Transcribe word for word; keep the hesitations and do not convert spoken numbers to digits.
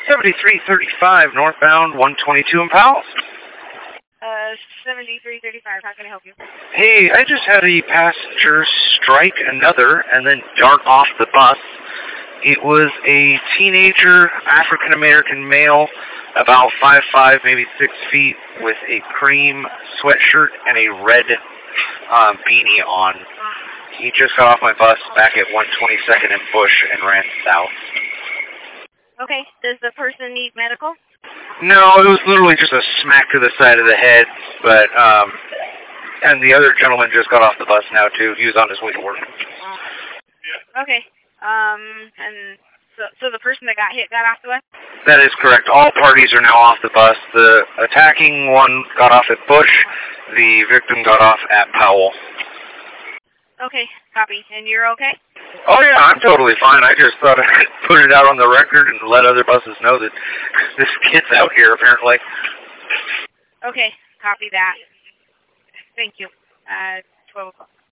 seventy-three thirty-five northbound, one twenty-two in Powell. Uh, seventy-three thirty-five, how can I help you? Hey, I just had a passenger strike another and then dart off the bus. It was a teenager, African-American male, about five five, maybe six feet, with a cream sweatshirt and a red uh, beanie on. He just got off my bus back at one twenty-second and Bush and ran south. Okay, does the person need medical? No, it was literally just a smack to the side of the head, but, um, and the other gentleman just got off the bus now, too. He was on his way to work. Okay, um, and so, so the person that got hit got off the bus? That is correct. All parties are now off the bus. The attacking one got off at Bush. The victim got off at Powell. Okay, copy. And you're okay? Oh, yeah, I'm totally fine. I just thought I'd put it out on the record and let other buses know that this kid's out here, apparently. Okay, copy that. Thank you. Uh, twelve o'clock.